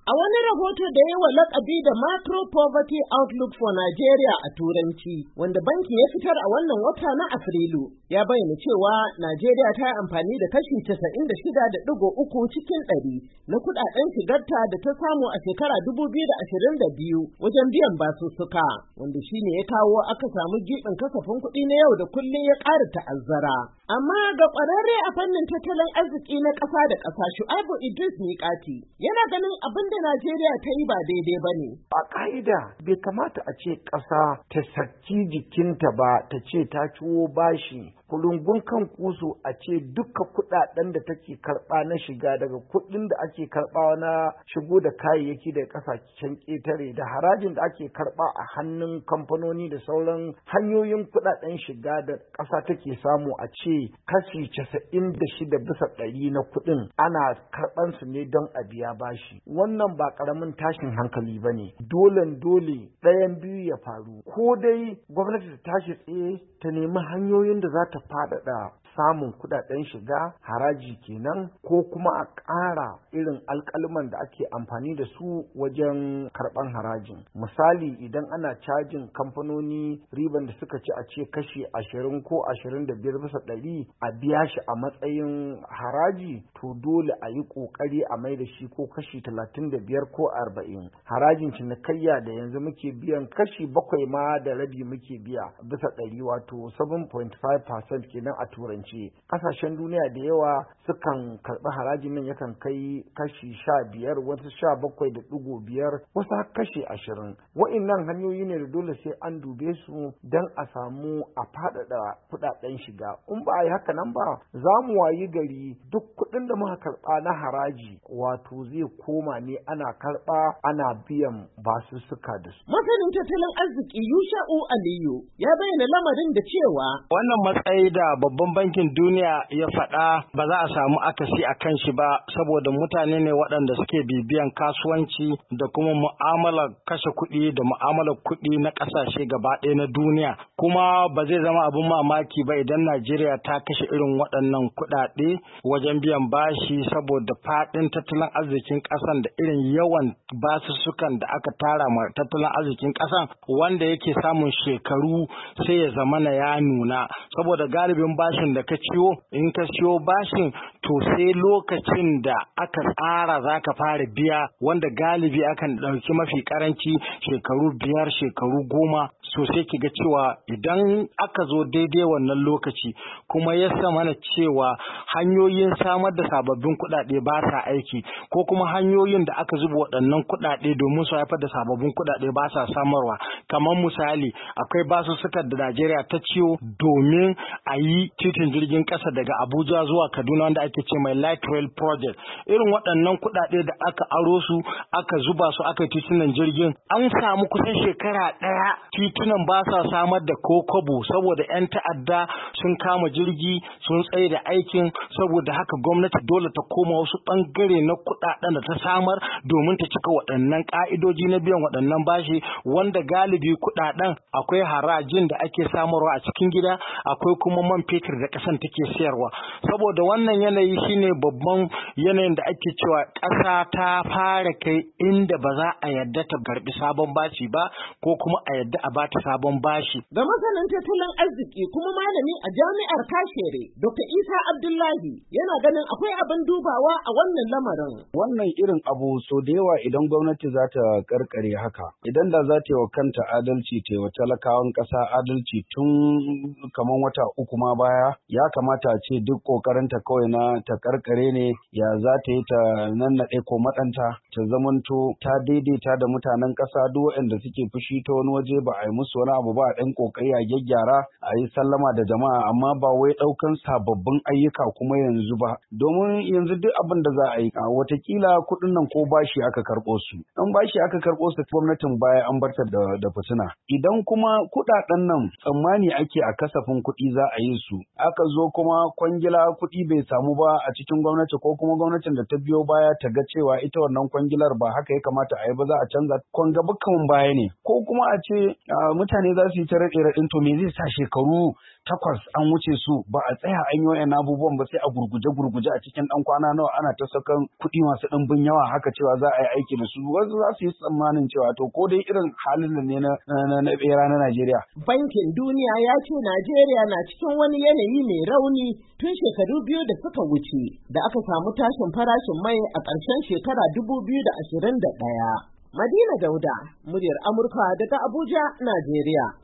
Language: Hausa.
A wani rahoto da ya yi wa lakabi da Macro Poverty Outlook for Nigeria a Turanci, wanda bankin ya fitar a wannan wata na Afrilu, ya bayyana cewa Najeriya ta yi amfani da kashi 96.3 cikin 100 na kudaden shigarta da ta samu a shekara 2022 wajen biyan basussuka, wanda shine ya kawo aka samu gibin kasafin kuɗi na yau da kullum ya ƙara ta'azzara. Amma ga ƙwararre a fannin tattalin arziki na ƙasa da ƙasa Shu'aibu Idris Miƙati yana ganin abin da Najeriya ta yi ba daidai ba ne. A ƙa'ida bai kamata a ce ƙasa ta saki jikinta ba ta ce ta ciwo bashi kulungun kan kusu a ce duka kuɗaɗen da take karɓa na shiga daga kuɗin da ake karɓa na shigo da kayayyaki daga ƙasashen ƙetare da harajin da ake karɓa a hannun kamfanoni da sauran hanyoyin kuɗaɗen shiga da ƙasa take samu a ce kashi 96% na kuɗin ana karɓan su ne don a biya bashi. Wannan ba ƙaramin tashin hankali ba ne. Dole ɗayan biyu ya faru. Ko dai gwamnati ta tashi tsaye ta nemi hanyoyin da za ta faɗaɗa samun kudaden shiga haraji kenan, ko kuma a ƙara irin alƙalman da ake amfani da su wajen karɓan harajin. Misali, idan ana cajin kamfanoni riban da suka ci a ce kashi 20 ko 25% a biya shi a matsayin haraji, to dole a yi ƙoƙari a mai da shi ko kashi 35 ko 40. Harajin cinikayya da yanzu muke biyan kashi 7.5 muke biya bisa 100, wato 7.5% kenan a turanci. Kasashen duniya da yawa sukan karɓi harajin nan yakan kai kashi 15, wasu 17.5, wasu har kashi 20. Wa'innan hanyoyi ne da dole sai an dube su don a samu a faɗaɗa kuɗaɗen shiga. In ba a yi haka nan ba, za mu wayi gari duk kuɗin da muka karɓa na haraji wato zai koma ne ana karɓa ana biyan basussuka da su. Masanin tattalin arziki Yusha'u Aliyu ya bayyana lamarin da cewa wannan matsayi da babban bankin duniya ya faɗa ba za a samu akasi a kan shi ba, saboda mutane ne waɗanda suke bibiyan kasuwanci da kuma mu'amalar kashe kuɗi da mu'amalar kuɗi na ƙasashe gaba ɗaya na duniya. Kuma ba zai zama abin mamaki ba idan Najeriya ta kashe irin waɗannan kuɗaɗe wajen biyan bashi, saboda faɗin tattalin arzikin ƙasan da irin yawan basussukan da aka tara ma tattalin arzikin ƙasan, wanda yake samun shekaru sai ya zamana ya nuna, saboda galibin bashin da ka ciwo, in ka ciwo bashin to sai lokacin da aka tsara za ka fara biya, wanda galibi akan ɗauki mafi karanci shekaru 5 shekaru 10. So sai ki ga cewa idan aka zo daidai wannan lokaci kuma ya mana cewa hanyoyin samar da sababbin kuɗaɗe ba sa aiki, ko kuma hanyoyin da aka zuba waɗannan kuɗaɗe domin su haifar da sababbin kuɗaɗe ba sa samarwa. Kamar misali, akwai basussukan da Najeriya ta ciwo domin a yi titin jirgin ƙasa daga Abuja zuwa Kaduna wanda ake ce mai Light Rail Project. Irin waɗannan kuɗaɗe da aka aro su aka zuba su aka titunan jirgin, an samu kusan shekara ɗaya titunan ba sa samar da kokobo saboda 'yan ta'adda sun kama jirgi sun tsaye da aikin. Saboda haka gwamnati dole ta koma wasu ɓangare na kuɗaɗen da ta samar domin ta cika waɗannan ƙa'idoji na biyan waɗannan bashi, wanda galibi kuɗaɗen akwai harajin da ake samarwa a cikin gida, akwai kuma man fetur da ƙasan take sayarwa. Saboda wannan yanayi shine babban yanayin da ake cewa ƙasa ta fara kai inda ba za a yadda ta karɓi sabon bashi ba, ko kuma a yadda a bata sabon bashi. Ga masanin tattalin arziki kuma malami a jami'ar Kashere, Dr. Isa Abdullahi yana ganin akwai abin dubawa a wannan lamarin. Wannan irin abu so da yawa idan gwamnati za ta karkare haka, idan da za ta yi wa kanta adalci, ta yi wa talakawan ƙasa adalci tun kamar wata 3 ma baya, ya kamata a ce duk ƙoƙarinta kawai na ta karkare ne ya za ta yi ta nannaɗe ko matsanta ta zamanto ta daidaita da mutanen ƙasa duk waɗanda suke fushi ta wani waje ba a yi musu wani abu ba, a ɗan ƙoƙari a gyaggyara a yi sallama da jama'a, amma ba wai ɗaukan sababbin ayyuka kuma yanzu ba, domin yanzu duk abin da za a yi watakila kuɗin nan ko bashi aka karɓo su, an bashi aka karɓo su gwamnatin baya an barta da fitina. Idan kuma kuɗaɗen nan tsammani ake a kasafin kuɗi za a yi su, aka zo kuma kwangila kuɗi bai samu ba a cikin gwamnati, ko kuma gwamnatin da ta biyo baya ta ga cewa ita wannan kwangilar ba haka ya kamata a yi ba, za a canza kwanga bukan baya ne, ko kuma a ce mutane za su yi ta raɗe raɗin to me zai sa shekaru 8 an wuce su ba a tsaya an yi wa'yan abubuwan ba sai a gurguje a cikin ɗan kwana nawa ana ta sakan kuɗi masu ɗimbin yawa haka cewa za a yi aiki da su. Wasu za su yi tsammanin cewa to ko dai irin halin da ne na ɓera na Najeriya. Bankin Duniya ya ce Najeriya na cikin wani yanayi mai rauni tun shekaru 2 da suka wuce da aka samu tashin farashin mai a ƙarshen shekara 2021. Madina Dauda, muryar Amurka daga Abuja, Najeriya.